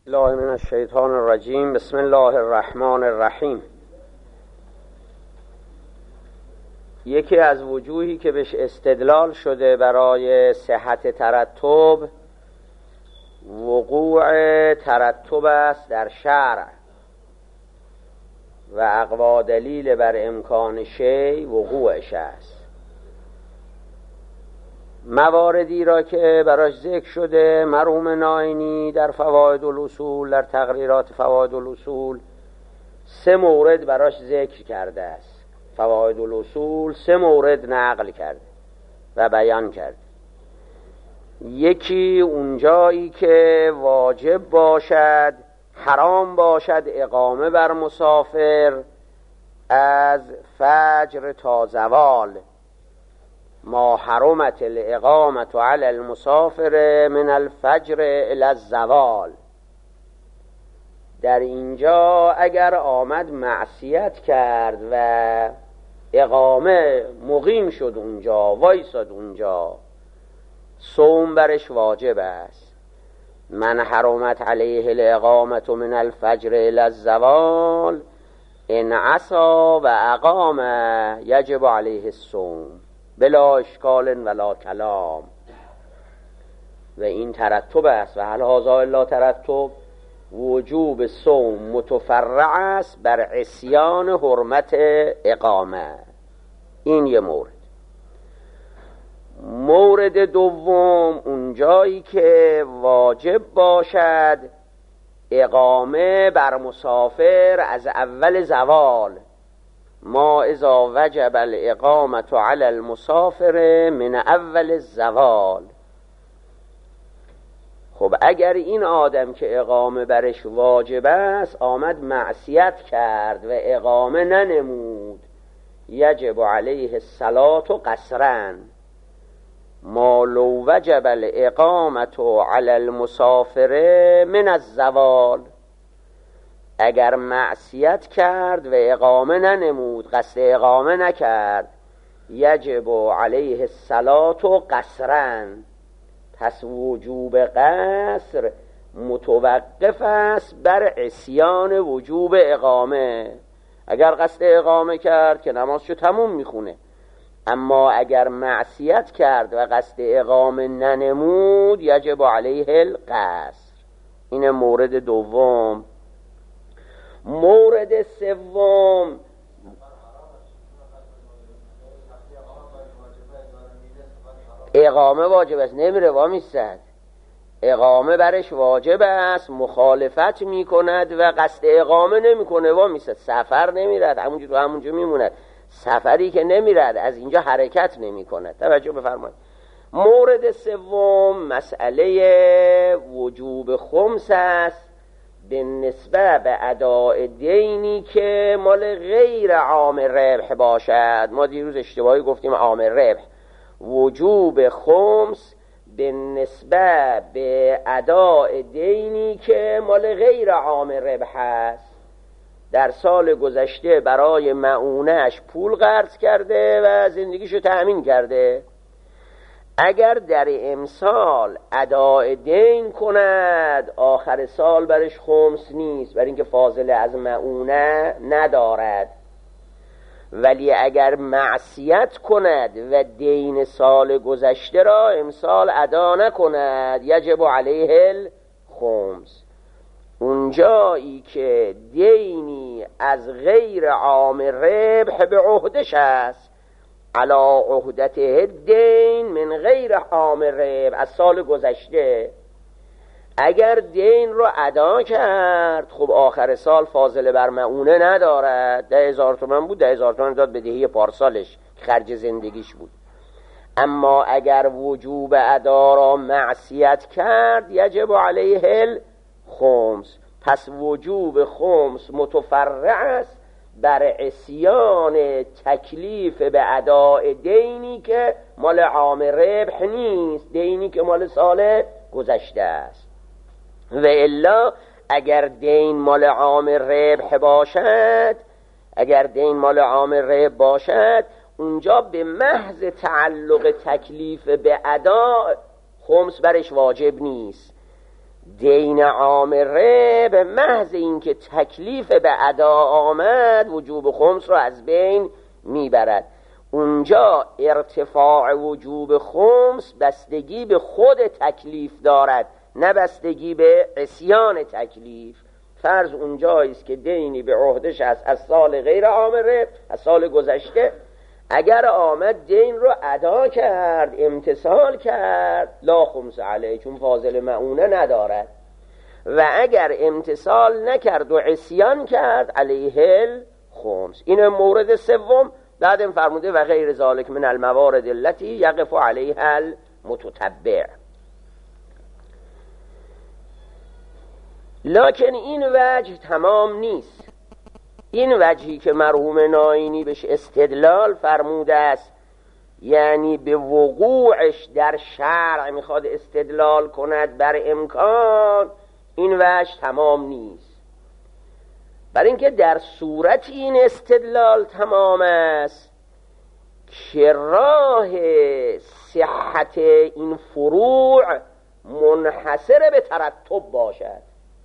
الله من الشیطان الرجیم. بسم الله الرحمن الرحیم. یکی از وجوهی که بهش استدلال شده برای صحت ترتب، وقوع ترتب است در شرع و اقوا دلیل بر امکان شی وقوعش است. مواردی را که براش ذکر شده مرحوم ناینی در فواید الاصول، در تقریرات فواید الاصول 3 مورد براش ذکر کرده است. فواید الاصول 3 مورد نقل کرده و بیان کرده. یکی اونجایی که واجب باشد، حرام باشد اقامه بر مسافر از فجر تا زوال، ما حرمت الاقامت علی المسافر من الفجر الی الزوال. در اینجا اگر آمد معصیت کرد و اقامه مقیم شد اونجا، وایساد اونجا، صوم برش واجب است. من حرمت علیه الاقامت من الفجر الی الزوال ان عصا و اقام یجب علیه الصوم بلا اشکال ولا کلام. و این ترتب است. و هل هذا الا ترتب، وجوب صوم متفرع است بر عصیان حرمت اقامه. این یه مورد. مورد دوم اونجایی که واجب باشد اقامه بر مسافر از اول زوال، ما اذا وجب الاقامت علی المسافر من اول الزوال. خب اگر این آدم که اقامه برش واجب است آمد معصیت کرد و اقامه ننمود، یجب علیه الصلاة قصرا، ما لو وجب الاقامت علی المسافر من الزوال. اگر معصیت کرد و اقامه ننمود، قصد اقامه نکرد، یجب علیه الصلاة قصرا، پس وجوب قصر متوقف است بر عصیان وجوب اقامه. اگر قصد اقامه کرد که نمازشو تموم میخونه، اما اگر معصیت کرد و قصد اقامه ننمود یجب علیه القصر. این مورد دوم. مورد سوم، اقامه واجب است، نمیره وامیستد، اقامه برش واجب است، مخالفت میکند و قصد اقامه نمیکنه، وامیستد، سفر نمیرد، همونجا میموند. سفری که نمیرد از اینجا حرکت نمیکند. توجه بفرمایید. مورد سوم مسئله وجوب خمس است به نسبت به اداء دینی که مال غیر عامل ربح باشد. ما دیروز اشتباهی گفتیم عامل ربح. وجوب خمس به نسبت به اداء دینی که مال غیر عامل ربح است. در سال گذشته برای مؤونه‌اش پول قرض کرده و زندگیشو تأمین کرده. اگر در امسال اداء دین کند، آخر سال برش خمس نیست، برای اینکه فاضله از مؤونه ندارد. ولی اگر معصیت کند و دین سال گذشته را امسال ادا نکند، یجب علیه الخمس. اونجایی که دینی از غیر عامل ربح به عهدش است، علا عهدته الدین من غیر عامل ربح، از سال گذشته، اگر دین رو ادا کرد، خب آخر سال فاضله بر مؤونه ندارد. 10,000 تومان بود، 10,000 تومان داد بدهی پارسالش، خرج زندگیش بود. اما اگر وجوب ادا را معصیت کرد، یجب علیه الخمس. پس وجوب خمس متفرع است بر عصیان تکلیف به اداء دینی که مال عام ربح نیست، دینی که مال سال گذشته است. و الا اگر دین مال عام ربح باشد، اگر دین مال عام ربح باشد، اونجا به محض تعلق تکلیف به ادا خمس برش واجب نیست. دین عامره به محض اینکه تکلیف به ادا آمد وجوب خمس رو از بین میبرد. اونجا ارتفاع وجوب خمس بستگی به خود تکلیف دارد، نه بستگی به عصیان تکلیف. فرض اونجاییست که دینی به عهدش است از سال غیر عامره، از سال گذشته، اگر آمد دین رو ادا کرد، امتثال کرد، لا خمس علیه، چون فاضل معونه ندارد. و اگر امتثال نکرد و عصیان کرد، علیه الخمس. این مورد سوم. بعدم فرموده و غیر ذالک من الموارد التي یقف علیها المتتبع. لکن این وجه تمام نیست. این وجهی که مرحوم ناینی بهش استدلال فرموده است، یعنی به وقوعش در شرع میخواد استدلال کند بر امکان، این وجه تمام نیست. برای اینکه در صورت این استدلال تمام است که راه صحت این فروع منحصر به ترتب باشد.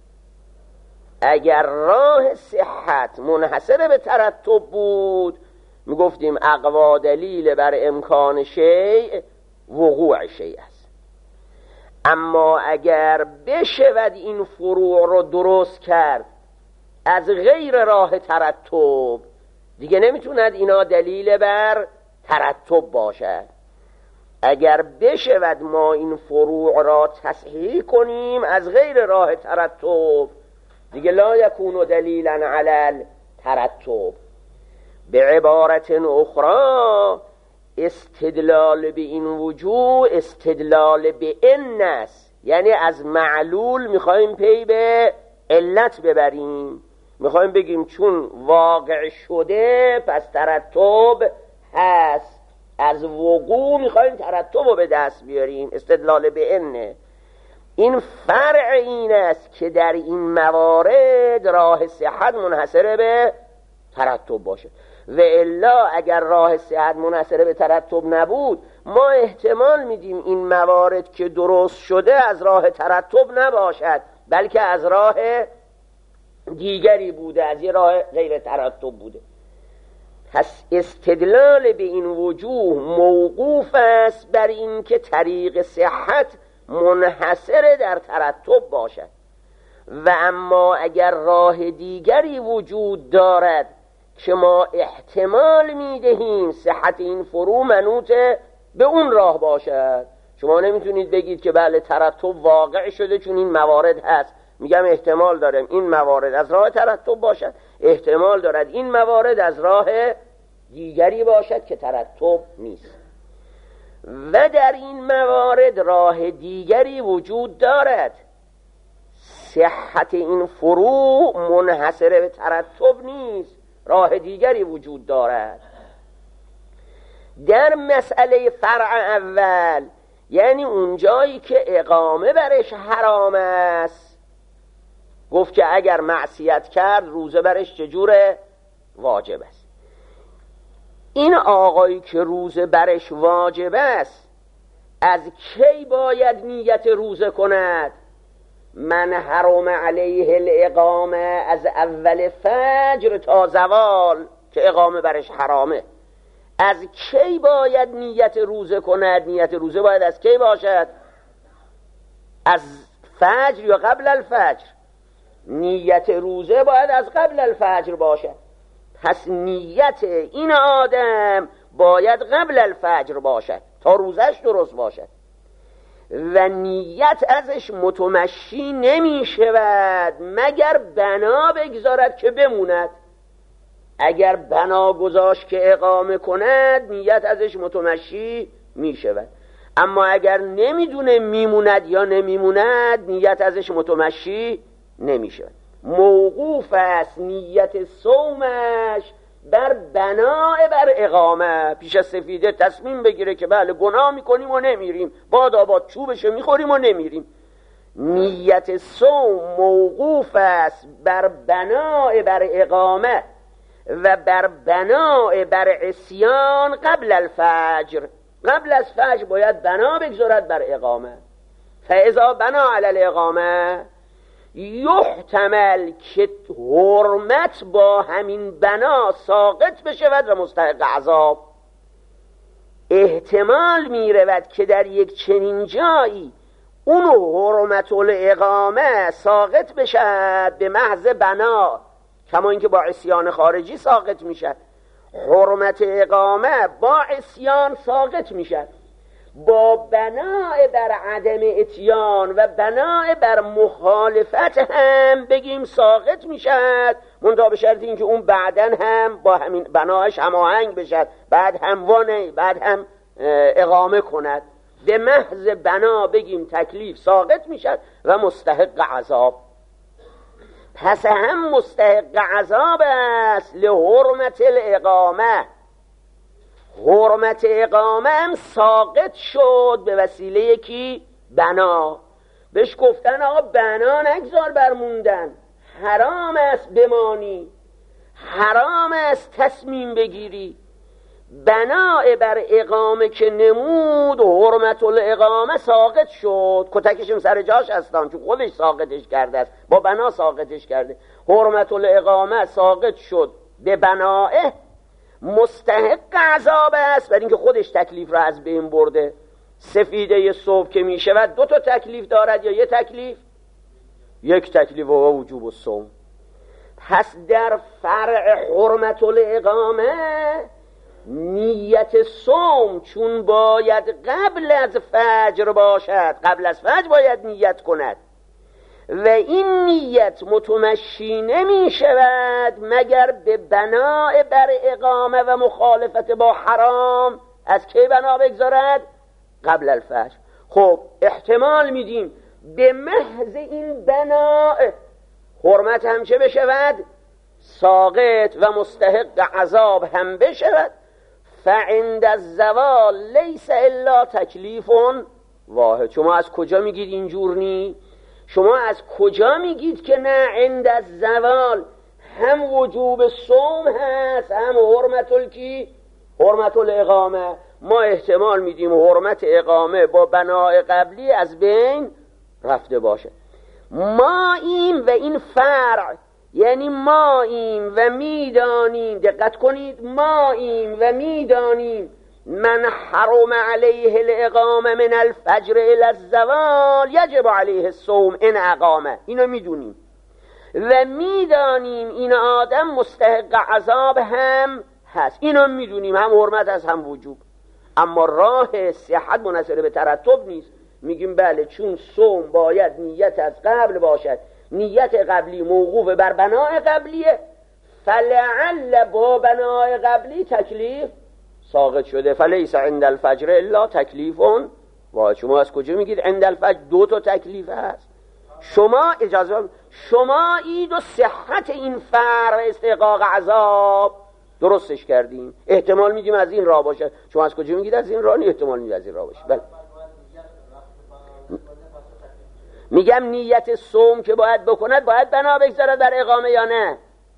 اگر راه صحت منحصر به ترتب بود، میگفتیم اقوا دلیل بر امکان شیء وقوع شیء است. اما اگر بشود این فروع رو درست کرد از غیر راه ترتب، دیگه نمیتوند اینا دلیل بر ترتب باشد. اگر بشود ما این فروع را تصحیح کنیم از غیر راه ترتب، دیگه لا یکون دلیلا علی الترتب. به عبارت اخرى استدلال به این وجوه استدلال به ان است، یعنی از معلول میخوایم پی به علت ببریم، میخوایم بگیم چون واقع شده پس ترتب هست، از وقوع میخوایم ترتب رو به دست بیاریم. استدلال به انه. این فرع این است که در این موارد راه صحت منحصر به ترتب باشه، و الا اگر راه صحت منحصر به ترتب نبود، ما احتمال میدیم این موارد که درست شده از راه ترتب نباشد، بلکه از راه دیگری بوده، از یه راه غیر ترتب بوده. پس استدلال به این وجوه موقوف است بر این که طریق صحت منحصر در ترتب باشد. و اما اگر راه دیگری وجود دارد که ما احتمال میدهیم صحت این فروع منوط به اون راه باشد، شما نمیتونید بگید که بله ترتب واقع شده چون این موارد هست. میگم احتمال دارم این موارد از راه ترتب باشد، احتمال دارد این موارد از راه دیگری باشد که ترتب نیست. و در این موارد راه دیگری وجود دارد، صحت این فروع منحصر به ترتب نیست، راه دیگری وجود دارد. در مسئله فرع اول، یعنی اون جایی که اقامه برش حرام است، گفت که اگر معصیت کرد روزه برش چجوره؟ واجب است. این آقایی که روزه برش واجب است از کی باید نیت روزه کند؟ من حرم علیه الاقامه، از اول فجر تا زوال که اقامه برش حرامه، از کی باید نیت روزه کند؟ نیت روزه باید از کی باشد؟ از فجر یا قبل الفجر؟ نیت روزه باید از قبل الفجر باشد. پس نیت این آدم باید قبل الفجر باشد تا روزش درست باشد، و نیت ازش متمشی نمی شود مگر بنا بگذارد که بموند. اگر بنا گذاشت که اقامه کند نیت ازش متمشی می شود، اما اگر نمیدونه میموند یا نمیموند نیت ازش متمشی نمی شود. موقوف است نیت صومش بر بنا بر اقامه. پیش از سفیده تصمیم بگیره که بله گناه میکنیم و نمیریم، باد آباد چوبشو میخوریم و نمیریم. نیت صوم موقوف است بر بنا بر اقامه و بر بنا بر عصیان قبل الفجر. قبل از فجر باید بنا بگذارد بر اقامه. فاذا بنا علی الاقامه یحتمل که حرمت با همین بنا ساقط بشود و مستحق عذاب. احتمال می رود که در یک چنین جایی اون حرمت الاقامه ساقط بشد به محض بنا، کما اینکه با عصیان خارجی ساقط میشد. حرمت اقامه با عصیان ساقط میشد، با بناء بر عدم اتیان و بناء بر مخالفت هم بگیم ساقط میشد، منتها به شرط اینکه اون بعدن هم با همین بناش هماهنگ بشد، بعد هم وانه بعد هم اقامه کند. به محض بنا بگیم تکلیف ساقط میشد و مستحق عذاب. پس هم مستحق عذاب است لحرمت الاقامه. حرمت اقامه هم ساقط شد به وسیله یکی بنا. بهش گفتن آقا بنا نگذار برموندن، حرام است بمانی، حرام است تصمیم بگیری. بناء بر اقامه که نمود حرمت الاقامه ساقط شد. کتکشم سر جاش هستن چون خودش ساقطش کرده است، با بنا ساقطش کرده. حرمت الاقامه ساقط شد به بنائه، مستحق عذاب است برای اینکه خودش تکلیف را از بین برده. سفیده صبح که می شود 2 تا تکلیف دارد یا یک تکلیف؟ یک تکلیف و وجوب الصوم. پس در فرع حرمت الاقامه نیت صوم چون باید قبل از فجر باشد، قبل از فجر باید نیت کند و این نیت متمشی نمی شود مگر به بناء بر اقامه و مخالفت با حرام. از کی بنا بگذارد؟ قبل الفجر. خب احتمال میدیم به محض این بناء حرمت هم چه بشود؟ ساقط و مستحق عذاب هم بشود. فعند الزوال لیس الا تکلیف واحد. شما از کجا میگید اینجور نی؟ شما از کجا میگید که نه عند الزوال هم وجوب صوم هست هم حرمت الاقامه؟ ما احتمال میدیم حرمت اقامه با بناء قبلی از بین رفته باشه. ما این و این فرع یعنی ما این و میدانیم، دقت کنید، ما این و میدانیم من حرم علیه الاقامه من الفجر الى الزوال یجب علیه الصوم ان اقامه. اینو میدونیم و میدانیم این آدم مستحق عذاب هم هست. اینو میدونیم، هم حرمت هست هم وجوب. اما راه صحت منحصر به ترتب نیست. میگیم بله چون صوم باید نیت از قبل باشد، نیت قبلی موقوف بر بناء قبلیه، فلعل با بناء قبلی تکلیف ساقط شده. فلیس عند الفجر الا تکلیف واحد. شما از کجا میگید عند الفجر 2 تا تکلیف هست؟ شما اجازه شما اید و صحت این فرع استحقاق عذاب درستش کردیم. احتمال میدیم از این راه باشه. شما از کجا میگید از این راه؟ احتمال میدید از این راه باشه. بله. میگم نیت صوم که باید بکند باید بنا بگذارد در اقامه یا نه؟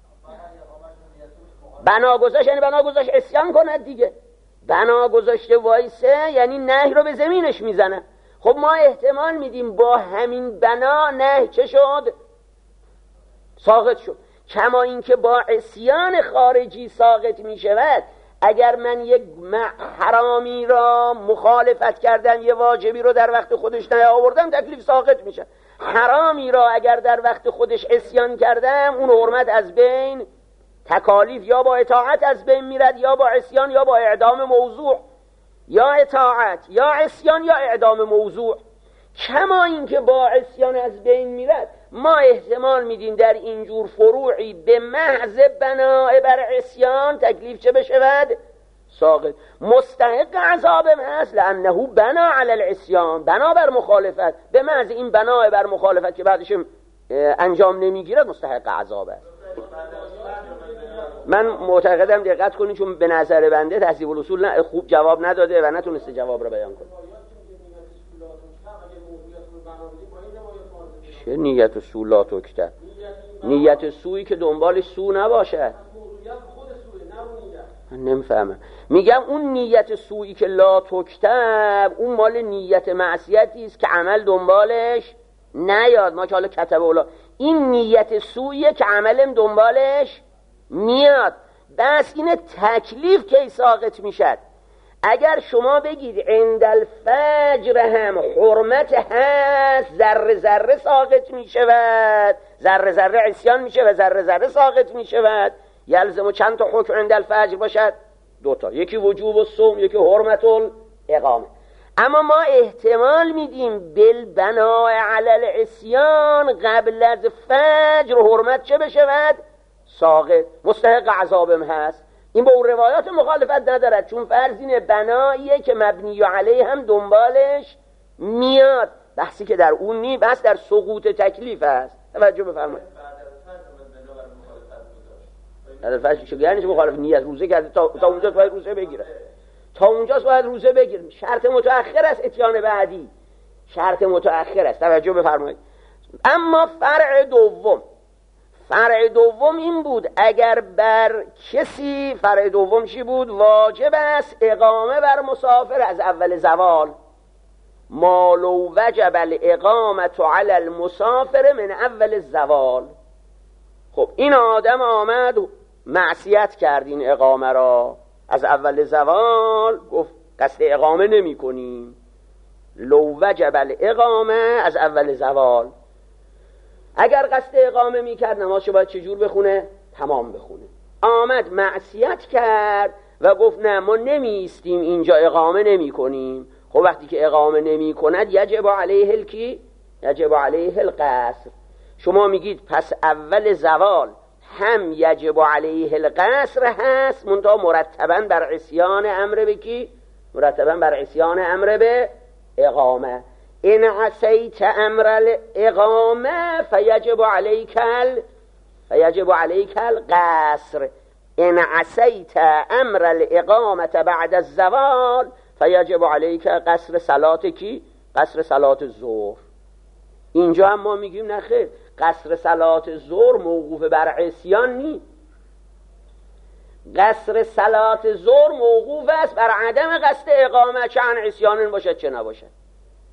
بنا گذاشت یعنی بنا گذاشت عصیان کند دیگه. بنا گذاشته وایسه یعنی نهی رو به زمینش میزنه. خب ما احتمال میدیم با همین بنا نهی چه شد؟ ساقط شد. کما اینکه با عصیان خارجی ساقط میشود. اگر من یک حرامی را مخالفت کردم، یه واجبی رو در وقت خودش نیاوردم، تکلیف ساقط میشه. حرامی را اگر در وقت خودش عصیان کردم، اون حرمت از بین، تکالیف یا با اطاعت از بین میرد یا با عصیان یا با اعدام موضوع، یا اطاعت یا عصیان یا اعدام موضوع. کما اینکه با عصیان از بین میرد، ما احتمال میدیم در اینجور فروعی به محض بناء بر عصیان تکلیف چه بشود؟ ساقط. مستحق عذابم هست لانه بنا علی العصیان، بنا بر مخالفت. به محض این بنا بر مخالفت که بعدش انجام نمیگیرد مستحق عذاب است. من معتقدم دقت کنید چون به نظر بنده تهذیب الاصول خوب جواب نداده و نتونسته جواب را بیان کنه. چه نیت سو لا تکتب؟ نیت سویی که دنبال سو نباشد. من نمیفهمم. میگم اون نیت سویی که لا تکتب اون مال نیت معصیتی است که عمل دنبالش نیاد. ما که حالا کتب اولا این نیت سویه که عملم دنبالش میاد. بس این تکلیف کی ساقط میشد؟ اگر شما بگید عند الفجر هم حرمت هست، ذره ذره ساقط میشود، ذره ذره عصیان میشه و ذره ذره ساقط میشود. یلزم چند تا حکم عند الفجر باشد؟ 2 تا، یکی وجوب الصوم، یکی حرمت الاقامه. اما ما احتمال میدیم بالبناء علی العصیان قبل از فجر حرمت چه بشود؟ ساقط، مستحق عذابم هست. این با اون روایات مخالفت ندارد، چون فرض اینه بناییه که مبنی علیه هم دنبالش میاد. بحثی که در اون نی، بحث در سقوط تکلیف است. توجه بفرمایید. در الفجر چه یعنی مخالف نیت روزه کرده تا اونجا باید روزه بگیره، تا اونجا باید روزه بگیره. شرط متأخر است اتیان بعدی، شرط متأخر است. توجه بفرمایید. اما فرع دوم این بود اگر بر کسی، فرع دوم چی بود؟ واجب است اقامه بر مسافر از اول زوال. ما لو وجب الاقامه علی المسافر من اول زوال. خب این آدم آمد معصیت کرد این اقامه را، از اول زوال گفت قصد اقامه نمی کنیم. لو وجب الاقامه از اول زوال، اگر قصد اقامه میکرد نمازشو باید چجور بخونه؟ تمام بخونه. آمد معصیت کرد و گفت نه ما نمیستیم اینجا، اقامه نمی کنیم. خب وقتی که اقامه نمی کند یجب علیه الکی؟ یجب علیه القصر. شما میگید پس اول زوال هم یجب علیه القصر هست، منتها مرتباً بر عصیان امر به کی؟ مرتباً بر عصیان امر به اقامه. ان عصیت امر الاقامه فیجب علیک القصر. ان عصیت امر الاقامه بعد الزوال فیجب علیک قصر صلات کی؟ قصر صلات الظهر. اینجا هم ما میگیم نه خیر، قصر صلات ظهر موقوف بر عصیان نی. قصر صلات ظهر موقوف است بر عدم قصد اقامه، چه عن عصیان باشد چه نباشد.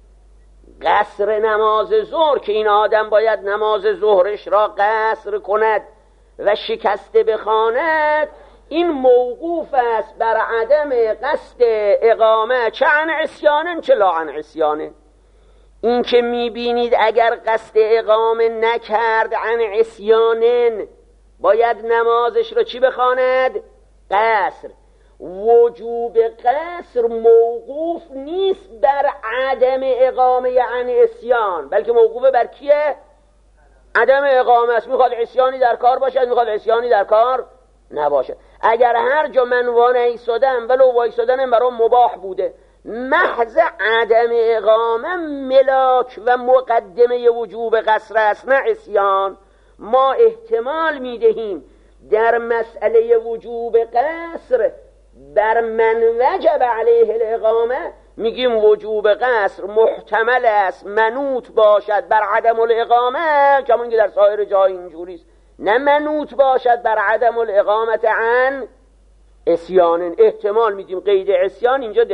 قصر نماز ظهر که این آدم باید نماز ظهرش را قصر کند و شکسته بخواند، این موقوف است بر عدم قصد اقامه، چه عن عصیان چه لا عن عصیان. این که میبینید اگر قصد اقامه نکرد عن عصیان باید نمازش را چی بخواند؟ قصر. وجوب قصر موقوف نیست بر عدم اقامه عن عصیان، بلکه موقوف بر کیه؟ عدم اقامه است. میخواد عصیانی در کار باشد، میخواد عصیانی در کار نباشد. اگر هر جا من وانایستادم ولو وایستادنم برام مباح بوده، محض عدم اقامه ملاک و مقدمه وجوب قصر است نه عصیان. ما احتمال میدهیم در مسئله وجوب قصر بر من وجب علیه الاقامه میگیم وجوب قصر محتمل است منوط باشد بر عدم الاقامه، کمان که در سایر جای اینجوریست، نه منوط باشد بر عدم الاقامه عن عصیان. احتمال میدیم قید عصیان اینجا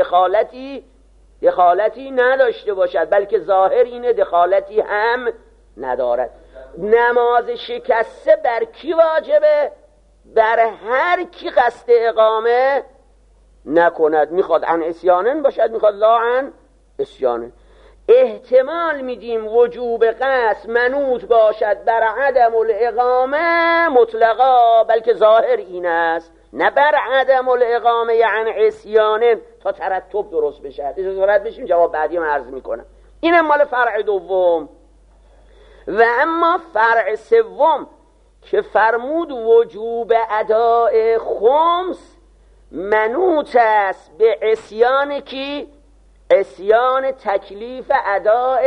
دخالتی نداشته باشد، بلکه ظاهر اینه دخالتی هم ندارد. نماز شکسته بر کی واجبه؟ بر هر کی قصد اقامه نکند، میخواد عن عصیان باشد میخواد لا عن عصیان. احتمال میدیم وجوب قصد منوط باشد بر عدم الاقامه مطلقا، بلکه ظاهر این است، نه بر عدم الاقامه عن عصیان، تا ترتب درست بشه. اجازه رد بشیم، جواب بعدی من عرض میکنم. اینم مال فرع دوم. و اما فرع سوم که فرمود وجوب اداء خمس منوط است به عصیان کی؟ عصیان تکلیف اداء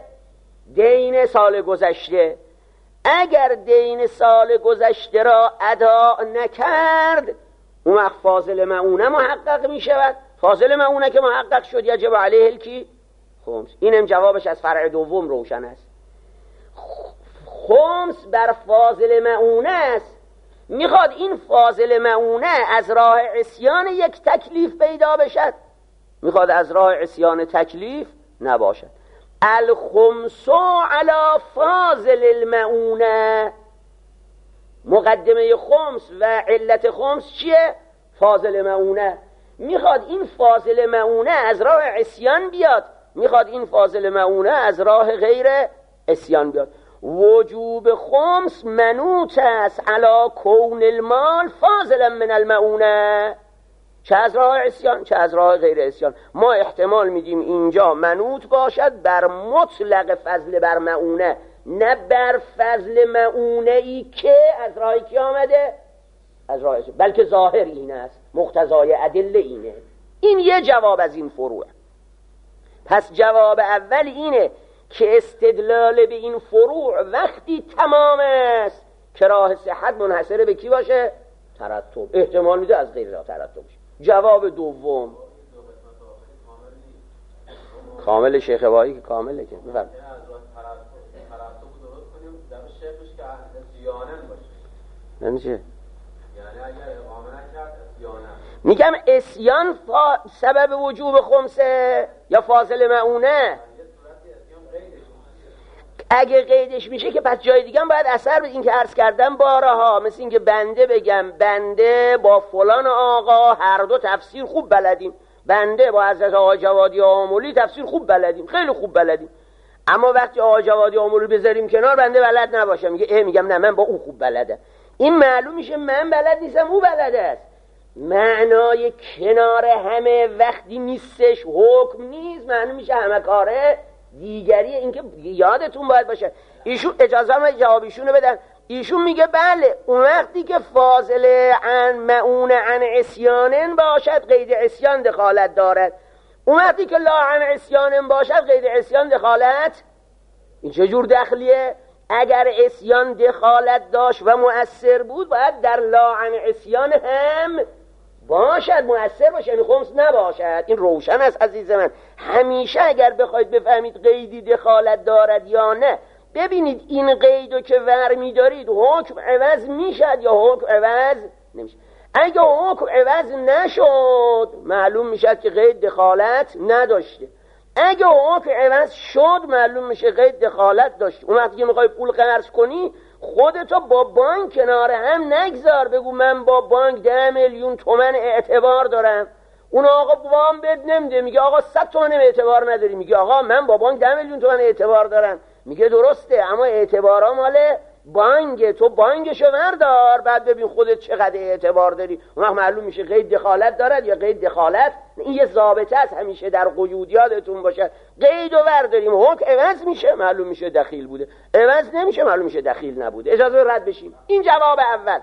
دین سال گذشته. اگر دین سال گذشته را ادا نکرد اون وقت فاضل معونه محقق می شود. فاضل معونه که محقق شد یجب علیه الکی خمس. اینم جوابش از فرع دوم روشن است. خمس بر فاضل معونه است میخواد این فاضل مؤونه از راه عصیان یک تکلیف پیدا بشد، میخواد از راه عصیان تکلیف نباشد. الخمس علی فاضل المؤونه، مقدمه خمس و علت خمس چیه؟ فاضل مؤونه. میخواد این فاضل مؤونه از راه عصیان بیاد، میخواد این فاضل مؤونه از راه غیر عصیان بیاد. وجوب خمس منوط است علی کون المال فاضلا من المؤونه، چه از راه عصیان چه از راه غیر عصیان. ما احتمال میدیم اینجا منوط باشد بر مطلق فضل بر مؤونه، نه بر فضل مؤونه ای که از راه کی آمده؟ از راه عصیان، بلکه ظاهر این است، مقتضای ادله اینه. این یه جواب از این فروع. پس جواب اول اینه که استدلال به این فروع وقتی تمام است که راه صحت منحصر به کی باشه؟ ترتب. احتمال میده از غیر راه ترتب باشه. جواب دوم کامل شیخ وایی که کامله که بفرمایید یعنی چه؟ یعنی اگر اقامه نکرد اسیانه، میگم اسیان سبب وجوب خمسه یا فاضل مؤونه؟ اگه قیدش میشه که پس جای دیگه هم باید اثر بده. این که عرض کردم بارها، مثل این که بنده بگم بنده با فلان آقا هر دو تفسیر خوب بلدیم، بنده با حضرت آقا جوادی آمولی تفسیر خوب بلدیم، خیلی خوب بلدیم، اما وقتی آقا جوادی آمولی بذاریم کنار بنده بلد نباشه، میگم نه من با اون خوب بلدم. این معلوم میشه من بلد نیستم او بلد است. معنای کنار همه وقتی نیستش حکم نیست، معلوم میشه همه کاره دیگریه. این که یادتون باید باشه. ایشون اجازه ما جواب ایشونو بدن. ایشون میگه بله اون وقتی که فاضله عن مؤون عن عصیانن باشد قید عصیان دخالت دارد، اون وقتی که لا عن عصیانن باشد قید عصیان دخالت. این چه جور دخلیه؟ اگر عصیان دخالت داشت و مؤثر بود باید در لا عن عصیان هم باشد، مؤثر باشه، یعنی خمس نباشد. این روشن است عزیز من. همیشه اگر بخواید بفهمید قیدی دخالت دارد یا نه، ببینید این قیدو که ور می‌دارید حکم عوض میشد یا حکم عوض نمیشه. اگه حکم عوض نشد معلوم میشد که قید دخالت نداشته، اگه حکم عوض شد معلوم میشه قید دخالت داشته. اون وقتی که میخوای پول قرض کنی خودتو با بانک کنار هم نگذار، بگو من با بانک 10 میلیون تومان اعتبار دارم، اون آقا وام بد نمیده، میگه آقا 100 تومان اعتبار نداری، میگه آقا من با بانک 10 میلیون تومان اعتبار دارم، میگه درسته اما اعتبارا مال بانک، تو بانکشو بردار بعد ببین خودت چقدر اعتبار داری. اون وقت معلوم میشه قید دخالت دارد یا قید دخالت. این یه ضابطه است همیشه در قیود یادتون باشه. قیدو برداریم حکم عوض میشه معلوم میشه دخیل بوده، عوض نمیشه معلوم میشه دخیل نبوده. اجازه رد بشیم. این جواب اول.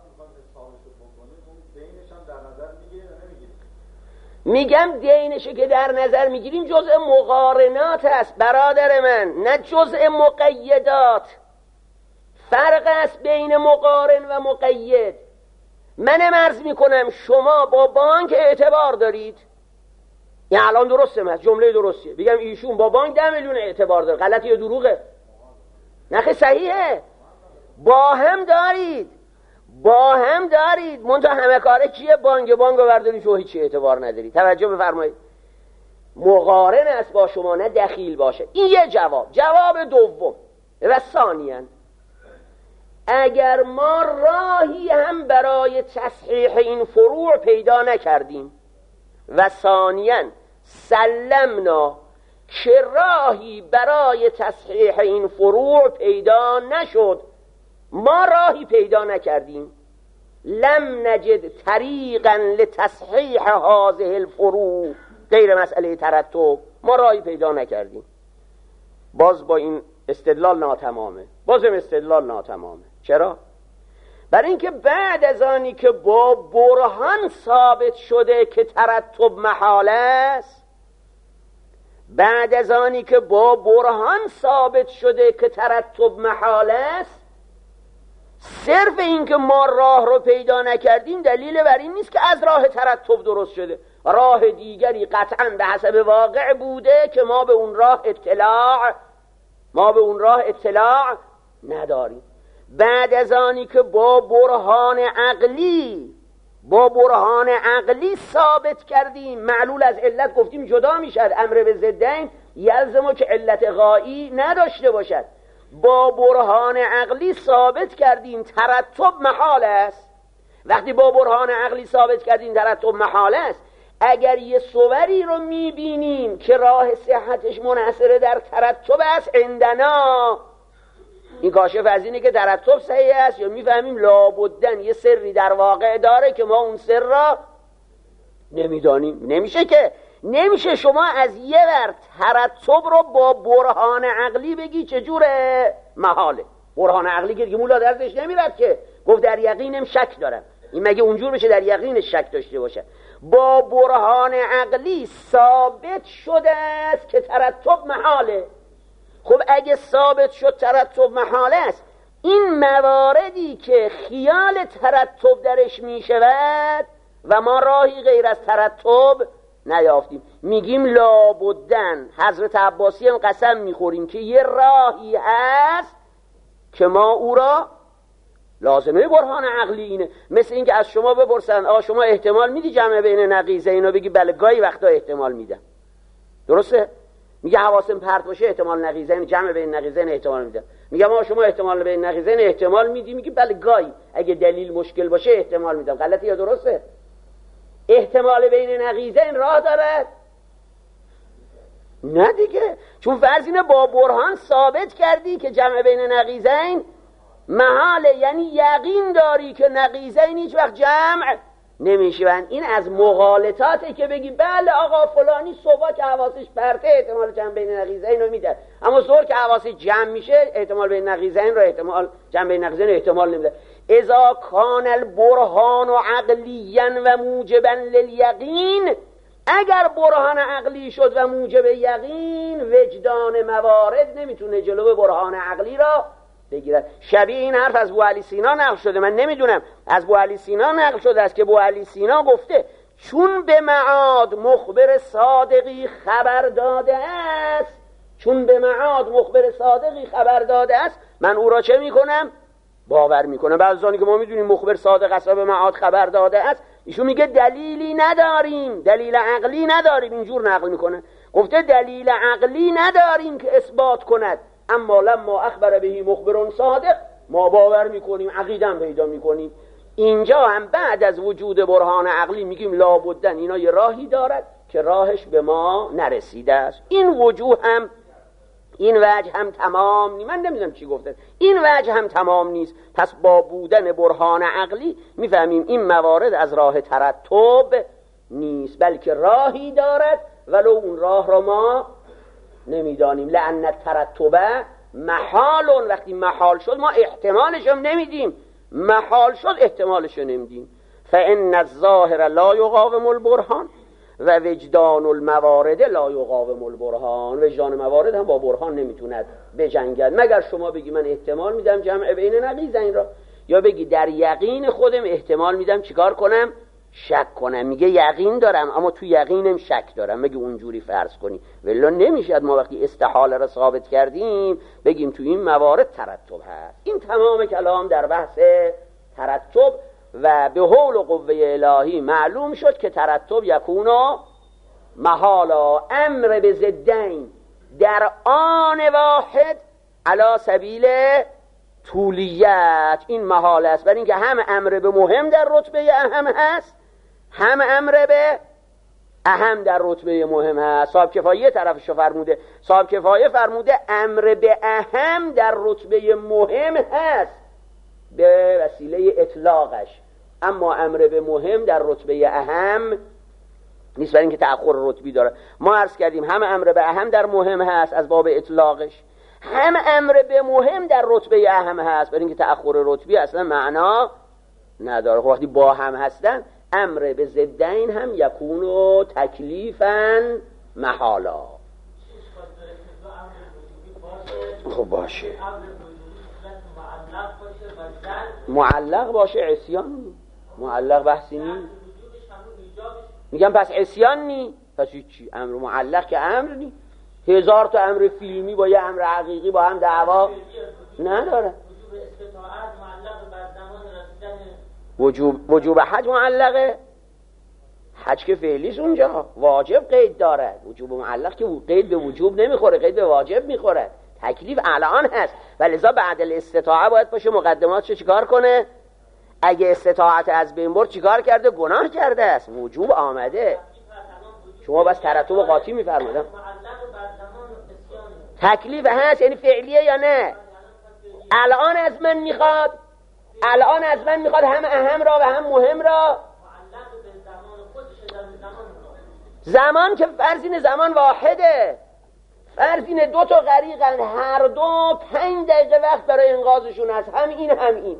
میگم دینشه که در نظر میگیریم جزء مقارنات است برادر من، نه جزء مقیدات. فرق است بین مقارن و مقید. من عرض میکنم شما با بانک اعتبار دارید، این الان درسته، من جمله درستیه، بگم ایشون با بانک 10 میلیون اعتبار داره، غلطی یا دروغه؟ نخه صحیحه. با هم دارید منتها همه کاره کیه؟ بانک رو بردارید شما هیچ اعتبار نداری. توجه بفرمایید، مقارن است با شما نه دخیل باشه. این یه جواب. جواب دوم و ثانیاً، اگر ما راهی هم برای تصحیح این فروع پیدا نکردیم و ثانیاً سلمنا که راهی برای تصحیح این فروع پیدا نشد، ما راهی پیدا نکردیم، لم نجد طریقا لتصحیح هذه الفروع غیر مسئله ترتب، ما راهی پیدا نکردیم. باز با این استدلال ناتمامه، بازم استدلال ناتمامه. چرا؟ برای اینکه بعد از آنی که با برهان ثابت شده که ترتب محال است، بعد از آنی که با برهان ثابت شده که ترتب محال است، صرف این که ما راه رو پیدا نکردیم دلیل بر این نیست که از راه ترتب درست شده. راه دیگری قطعاً به حسب واقع بوده که ما به اون راه اطلاع نداریم. بعد از آنی که با برهان عقلی ثابت کردیم، معلول از علت گفتیم جدا میشد، امر به ضدین یلزمو که علت غایی نداشته باشد. با برهان عقلی ثابت کردیم ترتب محال است. وقتی با برهان عقلی ثابت کردیم ترتب محال است، اگر یه صوری رو میبینیم که راه صحتش منحصر در ترتب است، عندنا این کاشف از اینه که ترتب صحیح است، یا میفهمیم لابدن یه سری در واقع داره که ما اون سر را نمیدانیم. نمیشه شما از یه ور ترتب رو با برهان عقلی بگی چجوره؟ محاله. برهان عقلی که مولا درزش نمیرد که گفت در یقینم شک دارم. این مگه اونجور بشه در یقینش شک داشته باشه؟ با برهان عقلی ثابت شده است که ترتب محاله. خب اگه ثابت شد ترتب محاله است، این مواردی که خیال ترتب درش می شود و ما راهی غیر از ترتب نیافتیم، میگیم لابدن. حضرت عباسی هم قسم میخوریم که یه راهی هست که ما او را لازمه برهان عقلی اینه. مثل این که از شما بپرسن شما احتمال میدی جمع بین نقیضین؟ بگی بله گاهی وقتا احتمال میدم. درسته؟ میگه حواسم پرت باشه احتمال نقیضین، جمع بین نقیضین احتمال میدم. میگم شما احتمال بین نقیضین احتمال میدی؟ میگی بله گاهی اگه دلیل مشکل باشه احتمال میدم. غلطه یا درسته؟ احتمال بین نقیضین راه داره؟ نه دیگه، چون فرض اینه با برهان ثابت کردی که جمع بین نقیضین محاله، یعنی یقین داری که نقیضین هیچ وقت جمع نمیشون. این از مغالطاته که بگی بله آقا فلانی صبح که حواسش پرته احتمال جمع بین نقیضین رو میده، اما ظهر که حواسش جمع میشه احتمال بین نقیضین رو احتمال جمع بین نقیضین احتمال نمیده. اذا کان البرهان عقلیا و موجبا للیقین، اگر برهان عقلی شد و موجب یقین، وجدان موارد نمیتونه جلو برهان عقلی را بگیرد. شبیه این حرف از بوعلی سینا نقل شده، من نمیدونم، از بوعلی سینا نقل شده است که بوعلی سینا گفته چون به معاد مخبر صادقی خبر داده است، چون به معاد مخبر صادقی خبر داده است، من او را چه میکنم؟ باور میکنم. بعضی که ما میدونیم مخبر صادق است و به معاد خبر داده است، ایشون میگه دلیلی نداریم، دلیل عقلی نداریم. اینجور نقل میکنه، گفته دلیل عقلی نداریم که اثبات کند، اما لما اخبر بهی مخبرون صادق ما باور میکنیم، عقیدم پیدا میکنیم. اینجا هم بعد از وجود برهان عقلی میگیم لابدن اینا یه راهی دارد که راهش به ما نرسیده است. این وجوه هم، این وجه هم تمام نیست. من نمیدونم چی گفته، این وجه هم تمام نیست. پس با بودن برهان عقلی میفهمیم این موارد از راه ترتب نیست، بلکه راهی دارد ولو اون راه را ما نمیدانیم. لأن الترتب محال، وقتی محال شد ما احتمالش هم نمیدیم، محال شد احتمالش هم نمیدیم. فإن الظاهر لا یقاوم البرهان و وجدان الموارد لا یقاوم البرهان. وجدان موارد هم با برهان نمیتوند بجنگد، مگر شما بگی من احتمال میدم جمع بین نقیضین را، یا بگی در یقین خودم احتمال میدم چیکار کنم؟ شک کنم. میگه یقین دارم اما تو یقینم شک دارم، مگه اونجوری فرض کنی؟ ولی نمیشد ما وقتی استحاله را ثابت کردیم بگیم تو این موارد ترتب هست. این تمام کلام در بحث ترتب و به حول و قوه الهی معلوم شد که ترتب یکونو محالا، امر به ضدین در آن واحد علی سبیل طولیت، این محال است. برای اینکه هم امر به مهم در رتبه اهم هست، هم امر به اهم در رتبه مهم هست. صاحب کفایه طرفشو فرموده، صاحب کفایه فرموده امر به اهم در رتبه مهم هست به وسیله اطلاقش، اما امر به مهم در رتبه اهم نیست، برای اینکه تأخر رتبی داره. ما عرض کردیم هم امر به اهم در مهم هست از باب اطلاقش، هم امر به مهم در رتبه اهم هست برای اینکه تأخر رتبی اصلا معنا نداره. وقتی با هم هستن امر به ضدین هم یکونو تکلیفاً محالا. خب باشه معلق باشه، عصیان معلق بحثی نی. میگم پس عصیان نی، پس چی؟ امر معلق که امر نی. 1000 تا امر فیلمی با یه امر حقیقی با هم دعوا نداره. وجوب حج معلقه، حج که فعلیست اونجا، واجب قید دارد. وجوب معلق که قید به وجوب نمیخوره، قید به واجب میخوره. تکلیف الان هست و لذا بعد الاستطاعه باید باشه مقدماتشو چیکار کنه. اگه استطاعت از بین برد چیکار کرده؟ گناه کرده است. وجوب آمده. شما بس ترتب قاطی میفرمایید. تکلیف هست یعنی فعلیه یا نه؟ الان از من میخواد هم اهم را و هم مهم را. زمان که فرض زمان واحده، فرض اینه 2 تا غریقن، هر دو 5 دقیقه وقت برای انقاذشون هست، هم این هم این.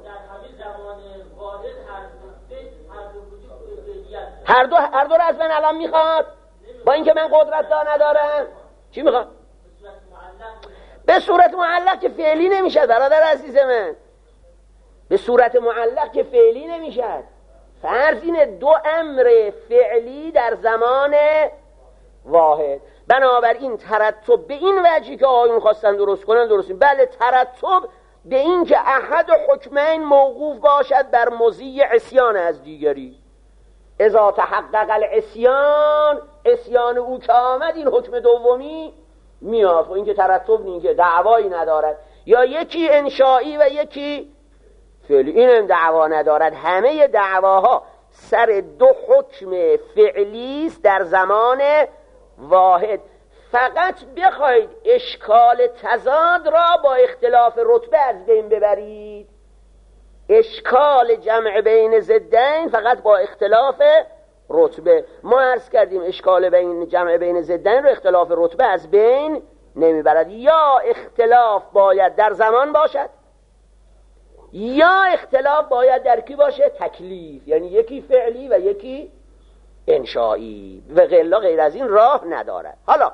هر دو را از من الان میخواد، با اینکه من قدرت ندارم. چی میخواد؟ به صورت معلق که فعلی نمیشه برادر عزیز من، به صورت معلق که فعلی نمیشه. فرض اینه 2 امر فعلی در زمان واحد. بنابراین ترتب به این وجهی که آقایون خواستن درست کنن درستیم. بله، ترتب به این که احد حکمین موقوف باشد بر مضی عصیان از دیگری. اذا تحقق العصیان، عصیان او که آمد، این حکم دومی میاد. و این که ترتب نیم که دعوایی ندارد، یا یکی انشایی و یکی فعلی، این دعوا ندارد. همه دعواها سر 2 حکم فعلی است در زمان واحد. فقط بخواید اشکال تضاد را با اختلاف رتبه از بین ببرید. اشکال جمع بین ضدین فقط با اختلاف رتبه. ما عرض کردیم اشکال جمع بین ضدین رو اختلاف رتبه از بین نمیبرد. یا اختلاف باید در زمان باشد، یا اختلاف باید در کی باشه؟ تکلیف، یعنی یکی فعلی و یکی انشایی، و غیر از این راه ندارد. حالا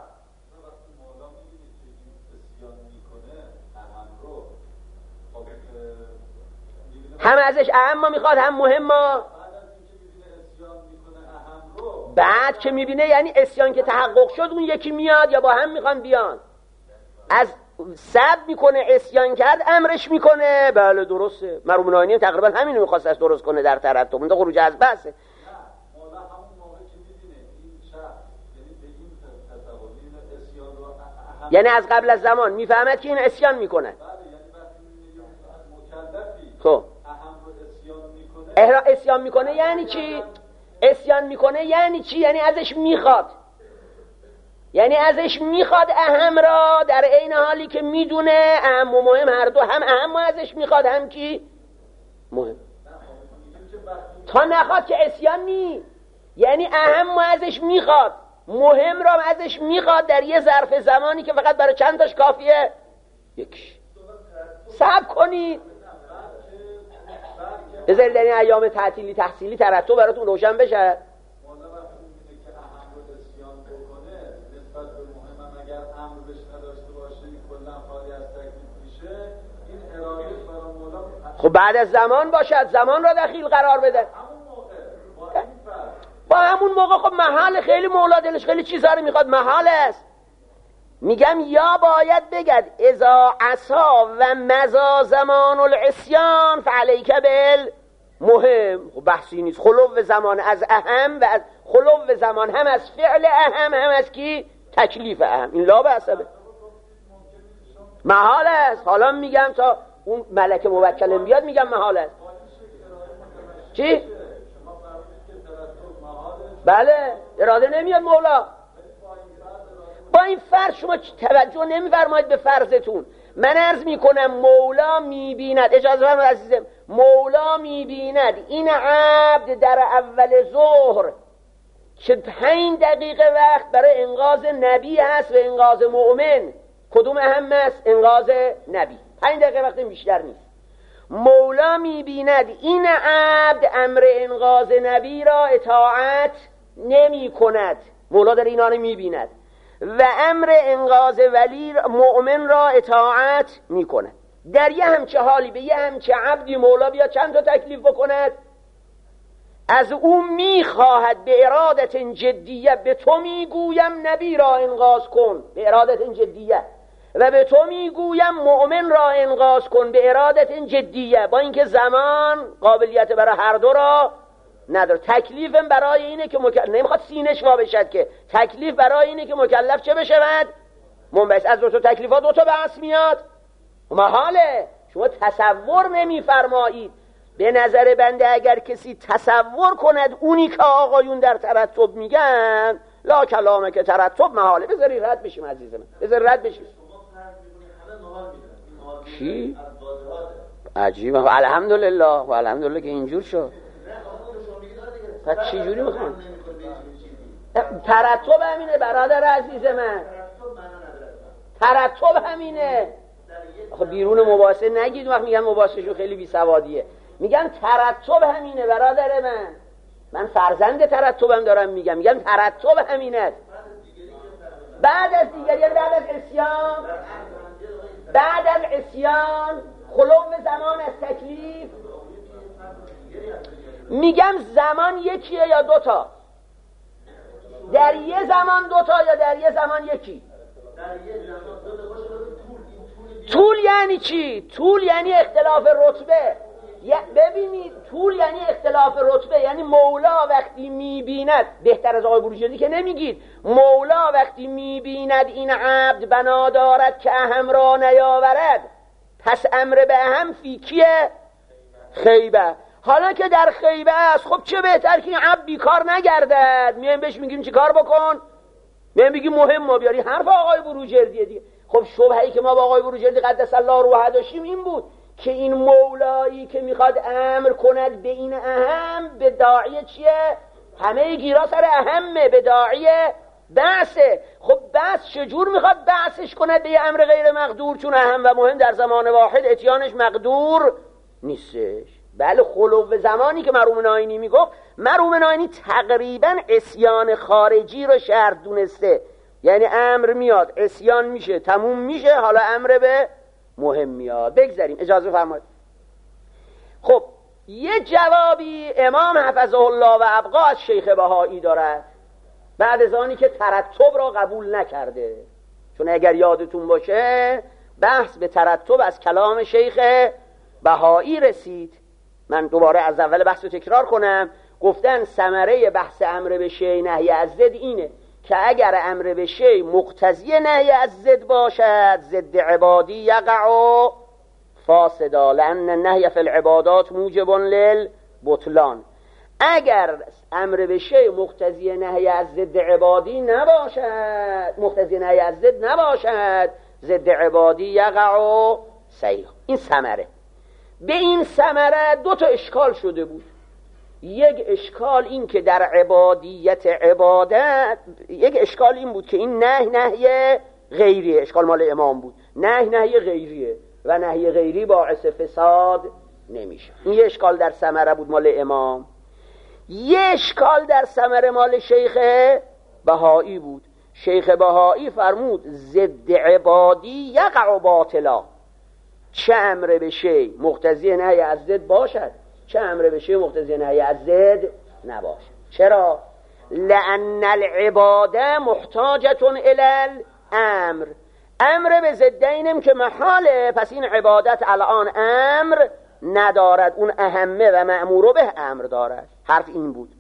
هم ازش اهم میخواد هم مهم. بعد که میبینه یعنی اسیان که تحقق شد اون یکی میاد، یا با هم میخوان بیان. از سب میکنه، اسیان کرد، امرش میکنه. بله درسته. مرحوم ناینی تقریبا همینو میخواست از درست کنه در ترتب. اون خروج از بحثه. یعنی از قبل از زمان میفهمد که این اسیان میکنه. خب اسیان میکنه یعنی چی؟ اسیان میکنه یعنی چی؟ یعنی ازش میخواد، یعنی ازش میخواد اهم را، در عین حالی که میدونه اهم و مهم هر دو، هم اهم ازش میخواد هم کی مهم. تا نخواد که اسیان نی، یعنی اهم ازش میخواد، مهم را ازش میخواد در یه ظرف زمانی که فقط برای چند تاش کافیه. یکی صبر کنید، بذارید در این ایام تعطیلی تحصیلی ترتب براتون روشن بشه. خب بعد از زمان باشد، زمان را دخیل قرار بده. با همون موقع خب محال، خیلی مولا دلش خیلی چیزا رو میخواد، محال است. میگم یا باید بگد اذا عصا و مزا زمان العصیان فعلیک بالمهم. خب بحثی نیست. خلو زمان از اهم و از خلو زمان هم از فعل اهم هم از کی تکلیف اهم، این لا بأس به. محال است. حالا میگم تا اون ملک موکل بیاد میگم محال است. چی؟ بله اراده نمیاد مولا. با این فرض شما توجه نمیفرمایید به فرضتون. من عرض میکنم مولا میبیند، اجازه فرمایید عزیزم، مولا میبیند این عبد در اول ظهر که 5 دقیقه وقت برای انقاذ نبی هست و انقاذ مؤمن، کدوم اهم است؟ انقاذ نبی. 5 دقیقه وقت بیشتر نیست. مولا میبیند این عبد امر انقاذ نبی را اطاعت نمی کند. مولا در اینا رو میبیند و امر انقاذ ولی مؤمن را اطاعت میکند. در یه همچه حالی به یه همچه عبدی مولا بیا چند تا تکلیف بکند؟ از او میخواهد به ارادت جدیه، به تو میگویم نبی را انقاذ کن، به ارادت جدیه، و به تو میگویم مؤمن را انقاذ کن به ارادت جدیه، با اینکه زمان قابلیت برای هر دو را نداره. تکلیفم برای اینه که نمیخواد سینش وا بشد، که تکلیف برای اینه که مکلف چه بشود؟ منبعث. از دو تا تکلیفات دو تا بحث میاد، محاله. شما تصور نمیفرمایید. به نظر بنده اگر کسی تصور کند اونی که آقایون در ترتب میگن لا کلامه که ترتب محاله، بذاری رد بشیم عزیز من، بذاری رد بشیم. کی؟ عجیبه. الحمدلله و الحمدلله که اینجور شد. پس چی جوری میخوان؟ ترتب همینه برادر عزیز من، ترتب همینه. خب بیرون مباحثه نگید وقت میگن مباحثه‌شون خیلی بی‌سوادیه. میگن ترتب همینه برادر من فرزند ترتبم دارم میگم ترتب همینه. بعد از دیگری، بعد از عصیان، بعد از عصیان خلو زمان از تکلیف، میگم زمان یکیه یا دوتا؟ در یه زمان دوتا یا در یه زمان یکی؟ طول یعنی چی؟ طول یعنی اختلاف رتبه. ببینید طول یعنی اختلاف رتبه، یعنی مولا وقتی میبیند، بهتر از آقای بروجردی که نمیگید، مولا وقتی میبیند این عبد بنا دارد که اهم را نیاورد، پس امر به اهم فی کیه؟ خیبه. حالا که در خیبه است، خب چه بهتر که این عبد بیکار نگردد. میایم بهش میگیم چی کار بکن؟ میایم بگیم مهم ما بیاری. حرف آقای بروجردیه دیگه. خب شبهه‌ای که ما با آقای بروجردی قدس الله روحه داشتیم این بود که این مولایی که میخواد امر کند به این اهم، به داعی چیه؟ همه گیرا سر اهمه، به داعی بحثه. خب بحث چجور میخواد بحثش کند به یه امر غیر مقدور؟ چون اهم و مهم در زمان واحد اتیانش مقدور نیستش. بله خلو زمانی که مرحوم ناینی میگفت، مرحوم ناینی تقریبا عصیان خارجی رو شرط دونسته. یعنی امر میاد، عصیان میشه، تموم میشه، حالا امر به مهم میاد. بگذاریم، اجازه فرمایید. خب یه جوابی امام حفظه الله و ابقا از شیخ بهایی دارد بعد از آنی که ترتب را قبول نکرده. چون اگر یادتون باشه بحث به ترتب از کلام شیخ بهایی رسید. من دوباره از اول بحث رو تکرار کنم. گفتن ثمره بحث امر به شیء نهی از ضد اینه که اگر امر به شیء مقتضی نهی از ضد باشد، ضد عبادی یقع فاسدا، لأن النهی فی العبادات موجب للبطلان. اگر امر به شیء مقتضی نهی از ضد عبادی نباشد، مقتضی نهی از ضد نباشد، ضد عبادی یقع صحیح. این ثمره. به این ثمره دو تا اشکال شده بود. یک اشکال این که در عبادیت عبادت، یک اشکال این بود که این نهی غیریه. اشکال مال امام بود. نهی غیریه و نهی غیری باعث فساد نمیشه. این یه اشکال در ثمره بود مال امام. یه اشکال در ثمره مال شیخ بهایی بود. شیخ بهایی فرمود ضد عبادی یقع باطلا. چه امر به شیء مقتضی نهی از ضد باشد، چه امر به شیء مقتضی نهی از ضد نباشد. چرا؟ لأن العباده محتاجة الی الامر. امر به ضدینم که محاله، پس این عبادت الان امر ندارد، اون اهمه و مأمور به امر دارد. حرف این بود.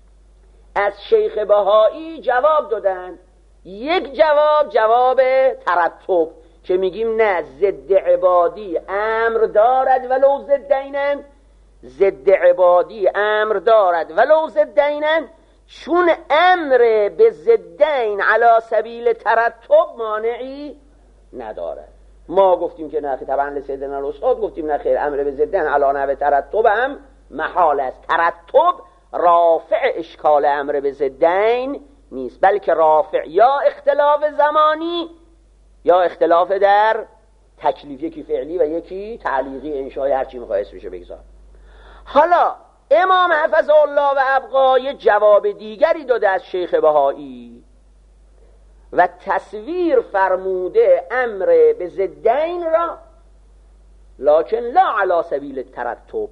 از شیخ بهایی جواب دادن. یک جواب ترتب که میگیم نه، ضد عبادی امر دارد ولو ضدینن، ضد عبادی امر دارد ولو ضدینن، چون امر به ضدین علی سبیل ترتب مانعی ندارد. ما گفتیم که نه، طبعا لسیدنا الاستاد گفتیم نه خیر، امر به ضدین علی نحو ترتب هم محال است. ترتب رافع اشکال امر به ضدین نیست، بلکه رافع یا اختلاف زمانی یا اختلاف در تکلیف، یکی فعلی و یکی تعلیقی، انشای هرچی میخواه اسمشو بگذار. حالا امام حفظه الله و ابقا یه جواب دیگری داده از شیخ بهایی و تصویر فرموده امر به ضدین را، لکن لا علی سبیل الترتب.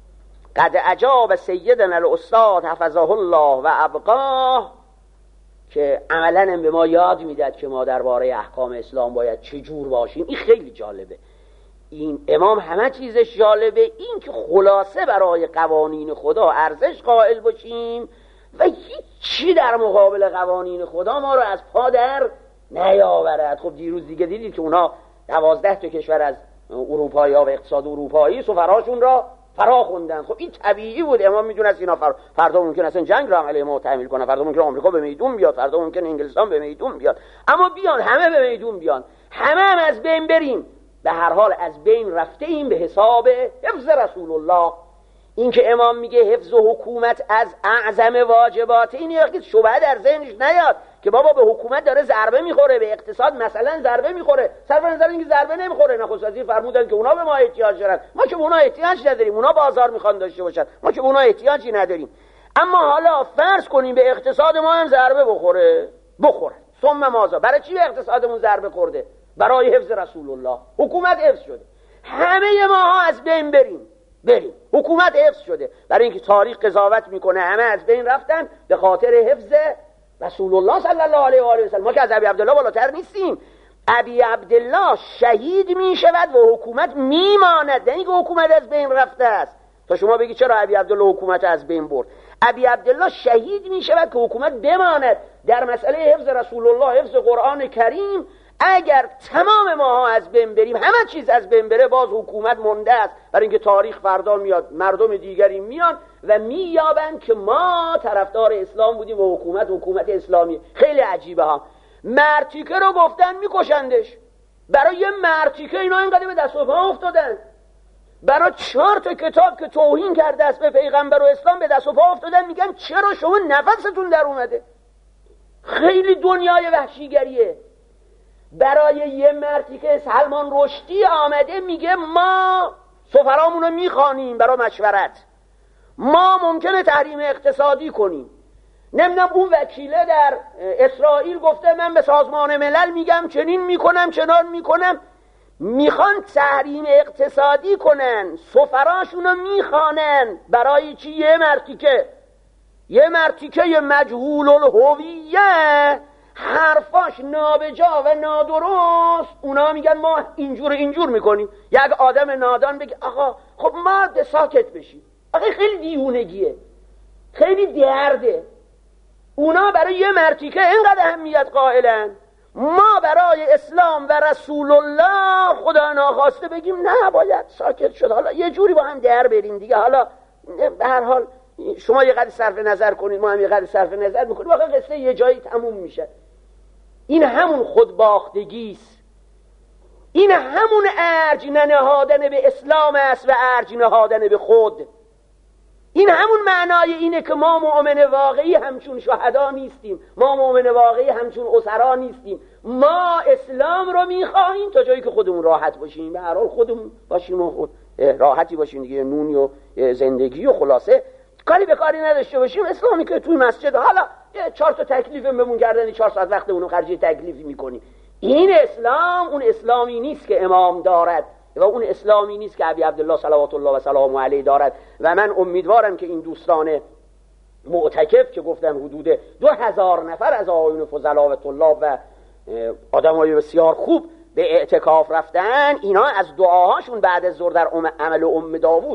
قد اجاب سیدنا الاستاد حفظه الله و ابقاه که عملاً به ما یاد میداد که ما درباره احکام اسلام باید چجور باشیم. این خیلی جالبه. این امام همه چیزش جالبه، این که خلاصه برای قوانین خدا ارزش قائل باشیم و هیچی در مقابل قوانین خدا ما رو از پا در نیاورد. خب دیروز دیگه دیدید که اونا 12 تا کشور از اروپایی ها و اقتصاد اروپایی سفراشون را فرا خوندن. خب این طبیعی بود، امام میدونست اینا فردا ممکن اصلا جنگ را علیه ما تحمیل کنه، فردا ممکن آمریکا به میدون بیاد، فردا ممکن انگلستان به میدون بیاد، اما بیان همه به میدون بیان، همه هم از بین بریم. به هر حال از بین رفته ایم به حساب حفظ رسول الله. این که امام میگه حفظ حکومت از اعظم واجبات، این یکی شبهه در ذهنش نیاد که بابا به حکومت داره ضربه میخوره، به اقتصاد مثلا ضربه میخوره. صرف نظر اینکه ضربه نمیخوره، نخست وزیر فرمودن که اونا به ما احتیاج دارن، ما که به اونا احتیاج نداریم، اونا بازار میخوان داشته باشن، ما که به اونا احتیاجی نداریم. اما حالا فرض کنیم به اقتصاد ما هم ضربه بخوره، ثم ماذا؟ برای چی به اقتصادمون ضربه خورده؟ برای حفظ رسول الله. حکومت حفظ شده، همه ماها از بین بریم، حکومت حفظ شده، برای اینکه تاریخ قضاوت میکنه همه از بین رفتن به خاطر حفظ رسول الله صلی الله علیه و آله و سلم. ما که از ابی عبدالله بالاتر نیستیم. ابی عبدالله شهید میشود و حکومت میماند، نه اینکه حکومت از بین رفته است. تا شما بگی چرا ابی عبدالله حکومت از بین برد؟ ابی عبدالله شهید میشود که حکومت بماند. در مسئله حفظ رسول الله، حفظ قرآن کریم، اگر تمام ماها از بین بریم، همه چیز از بین بره، باز حکومت مونده است. برای اینکه تاریخ فردا میاد، مردم دیگری میان و مییابند که ما طرفدار اسلام بودیم و حکومت اسلامی. خیلی عجیبه ها. مرتیکه رو گفتن میکشندش. برای یه مرتیکه اینا اینقدر به دست و پا افتادن. برای 4 تا کتاب که توهین کرده است به پیغمبر و اسلام به دست و پا افتادن. میگن چرا شما نفستون در اومده؟ خیلی دنیای وحشیگریه. برای یه مردی که سلمان رشدی آمده میگه ما سفرامونو میخوانیم برای مشورت، ما ممکنه تحریم اقتصادی کنیم. نمیدونم اون وکیله در اسرائیل گفته من به سازمان ملل میگم چنین میکنم چنان میکنم. میخوان تحریم اقتصادی کنن، سفراشونو میخوانن. برای چی؟ یه مرتیکه مجهول الهویه، حرفاش نابجا و نادرست، اونا میگن ما اینجور میکنیم. یک آدم نادان بگه آقا خب ما ساکت بشیم، آقا خیلی دیوونگیه، خیلی درده. اونا برای یه مرتیکه اینقدر اهمیت قائلن، ما برای اسلام و رسول الله خدا ناخواسته بگیم نه باید ساکت شد، حالا یه جوری با هم در بریم دیگه، حالا به هر حال شما یه قدر صرف نظر کنید ما هم یه قدر صرف نظر میکنیم، واقعا قصه یه جایی تموم میشه. این همون خودباختگیست، این همون ارج ننهادن به اسلام است و ارج نهادن به خود. این همون معنای اینه که ما مؤمن واقعی همچون شهدا نیستیم، ما مؤمن واقعی همچون اسرا نیستیم. ما اسلام رو میخواهیم تا جایی که خودمون راحت باشیم، به هر حال خودمون باشیم و خود راحتی باشیم دیگه، نونی و زندگی و خلاصه کاری به کاری نداشته باشیم. اسلامی که توی مسجد حالا 4 تا تکلیف بهمون کردن، 4 ساعت وقت اونو خرج تکلیفی میکنیم. این اسلام اون اسلامی نیست که امام دارد و اون اسلامی نیست که ابی عبدالله صلوات الله و سلامه علیه دارد. و من امیدوارم که این دوستان معتکف که گفتن حدود 2000 نفر از آقایون فضلا و طلاب و آدمای بسیار خوب به اعتکاف رفتن، اینا از دعاهاشون بعد از ظهر در عمل داوود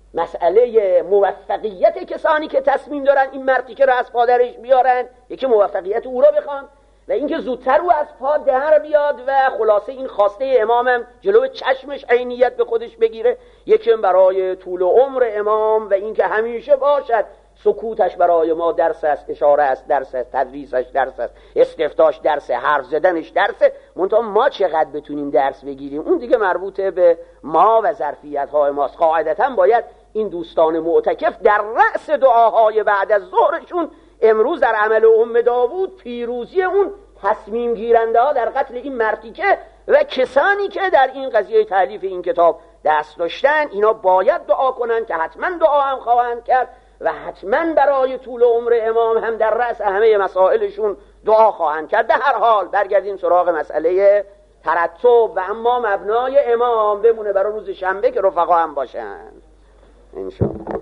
مسئله موفقیت کسانی که تصمیم دارن این مرتیکه رو از پادرش بیارن، یکی موفقیت او را بخوان و اینکه زودتر او از پا در بیاد و خلاصه این خواسته امامم جلو چشمش عینیت به خودش بگیره. یکی برای طول عمر امام و اینکه همیشه باشد، سکوتش برای ما درس است، اشاره است درس است، تدریسش درس است، استفتاش درس، حرف زدنش درس. منتها ما چقدر بتونیم درس بگیریم اون دیگه مربوط به ما و ظرفیت های ماست. قاعدتا باید این دوستان معتکف در رأس دعاهای بعد از ظهرشون امروز در عمل داوود پیروزی اون تصمیم گیرنده ها در قتل این مرتیکه و کسانی که در این قضیه تالیف این کتاب دست داشتن، اینا باید دعا کنن که حتما دعا هم خواهند کرد و حتما برای طول عمر امام هم در رأس همه مسائلشون دعا خواهند کرد. به هر حال برگردیم سراغ مسئله ترتب و اما مبنای امام بمونه برای روز شنبه که رفقا هم باشن انشاءالله.